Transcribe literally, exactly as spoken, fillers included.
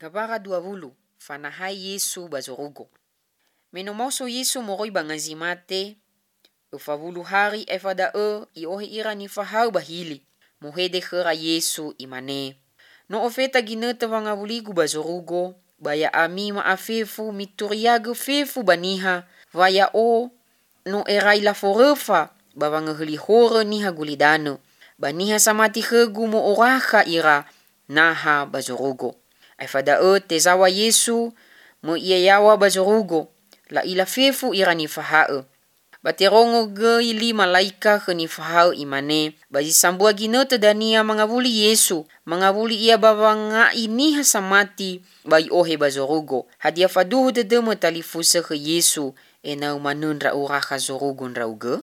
Gabara dua puluh. Fanahai Yesu bazorugo. Menomoso Yesu moroi bangazimate. Ufabulu hari efada e iohe ira ni fahau bahili. Mohede khera Yesu imane. No ofeta ginete vangabuligu bazorugo. Baya ami maafefu mituriagu fefu baniha. Vaya o no erai la forefa. Bavangahuli hore niha gulidano. Baniha samati hegu mo oraha ira. Naha bazorugo. Efada e tezawa Yesu mo ia yawa bazorugo. La ila fefu ira ni fahau. Baterongo ge ili malaika ke ni fahau imane. Bazi sambua ginote dania mangabuli Yesu. Mangabuli ia bavanga ini hasamati bai ohe bazorugo. Hadia faduhu de demo talifuse ke Yesu. Enau manun ra uraha zorugo nrauge.